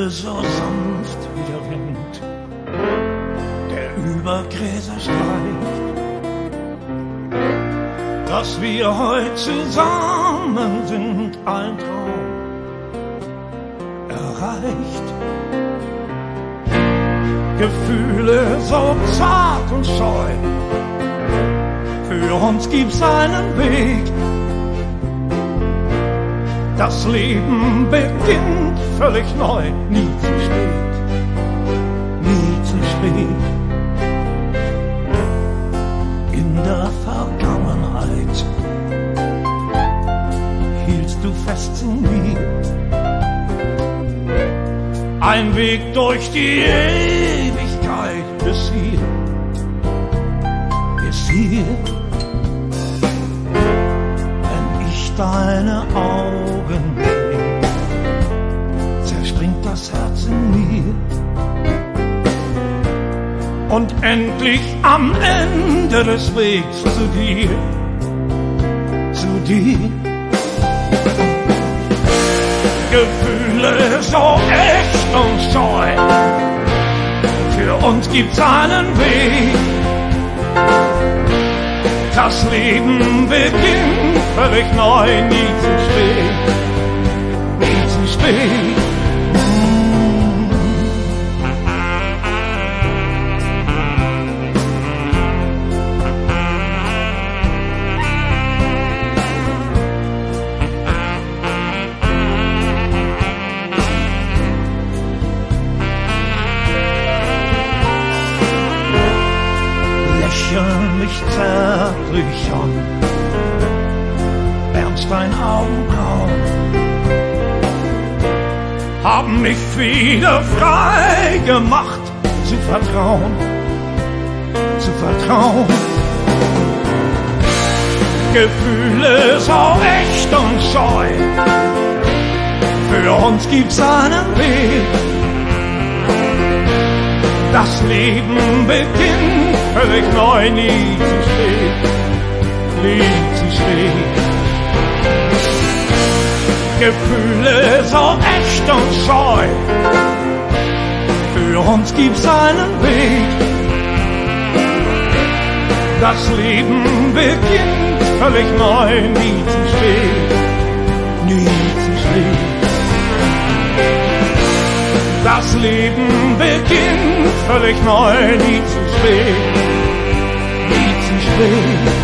so sanft wie der Wind, der über Gräser streicht, dass wir heute zusammen sind, ein Traum erreicht. Gefühle so zart und scheu, für uns gibt's einen Weg. Das Leben beginnt völlig neu, nie zu spät, nie zu spät. In der Vergangenheit hieltst du fest zu mir, ein Weg durch die Ewigkeit bis hier, bis hier. Wenn ich deine Augen sehe, zerspringt das Herz in mir. Und endlich am Ende des Wegs zu dir, zu dir. Gefühle so echt und scheu, für uns gibt's einen Weg. Das Leben beginnt völlig neu, nie zu spät, nie zu spät. Mich zärtlich an, ernst dein Augenbrauen, haben mich wieder frei gemacht, zu vertrauen, zu vertrauen. Gefühle so echt und scheu, für uns gibt's einen Weg. Das Leben beginnt völlig neu, nie zu spät, nie zu spät. Gefühle so echt und scheu, für uns gibt's einen Weg. Das Leben beginnt völlig neu, nie zu spät, nie zu spät. Das Leben beginnt völlig neu, nie zu spät, nie zu spät.